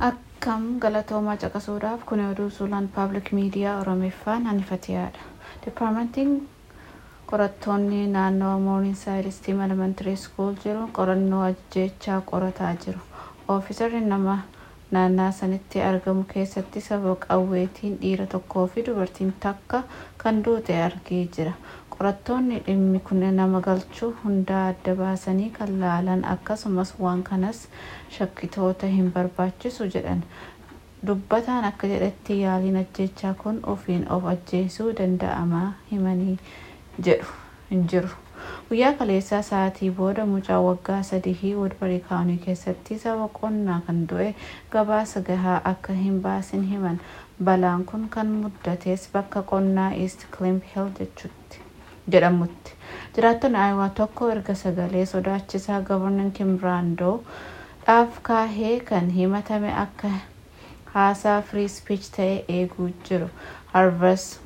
Akkam galatoomaa caqasuudhaaf kun oduu suulaan paablik miidiyaa Oromiffaan hanifatiyaadha. Dipaartmentiin qorattoonni naannoo Morningside Steam Elementary School jiru qorannoo ajjeechaa qorataa jiru. Ofiisarri nama naannaa sanitti argamu keessatti sababa qawweetiin dhiira tokkoo fi dubartiin takka kan duute argee jira. Qorattoonni dhimmi kun nama galchuu hundaa adda baasanii kan laalan akkasumas waan kanas shakkitoota hin barbaachisu jedhan. Dubbataan akka jedhetti yaaliin ajjeechaa kun ofiin of ajjeesuu danda'amaa himanii jedhu hin jiru. Guyyaa kaleessaa sa'aatii booda mucaa waggaa 3 Woodbury County keessatti sababa qonnaa kan du'e gabaasa gahaa akka hin baasin himan. Balaan kun kan muddates bakka qonnaa East Climb Hill jedhamutti. Jiraattonni Iowa tokko erga sagalee sodaachisaa Governor Kim Brandoo dhaaf kaahee kan himatame akka haasaa free speech ta'e eeguu jiru. Harvest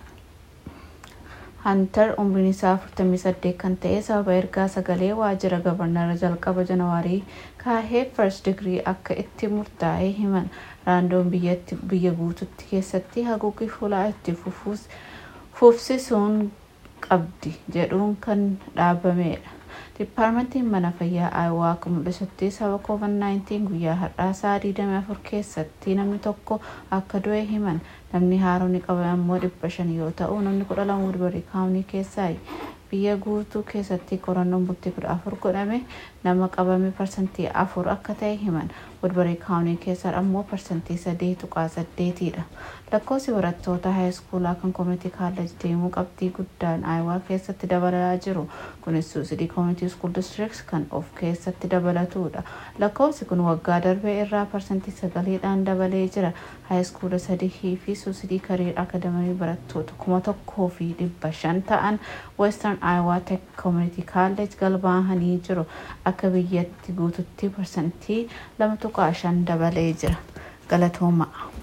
Hunter umriin isaa 48 kan ta'e sababa ergaa sagalee waajjira Governor jalqaba Janawaarii kaahee first degree akka itti murtaa'e himan. Randoon biyya guututti keessatti haguuggii fuulaa itti fufsisuun qabdi jedhuun kan dhaabamedha. Dipaartmentiin mana fayyaa Iowa akka mul'isutti sababa COVID-19 guyyaa har'aa sa'a 24 keessatti namni tokko akka du'e himan. Namni haaronni qabame ammoo 500 yoo ta'u namni 12 Woodbury County keessaa biyya guutuu keessatti qorannoon bultii 14 godhame nama qabame parsantii 4 akka ta'e himan. Woodbury County keessaa ammoo parsantii 3.8dha. Lakkoofsi barattoota haayiskuulaa kan community college deemuu qabxii guddaan Iowa keessatti dabalaa jiru. Kunis Sioux Community School District kan of keessatti dabalatudha. Lakkoofsi kun waggaa darbee irraa parsantii 9dhaan dabalee jira. Haayiskuula 3 fi Sioux Career Academy barattoota 1,500 ta'an Western Iowa Tech Community College galmaa'anii jiru. Akka biyyatti guututti parsantii 2.5 dabalee jira. Galatoomaa.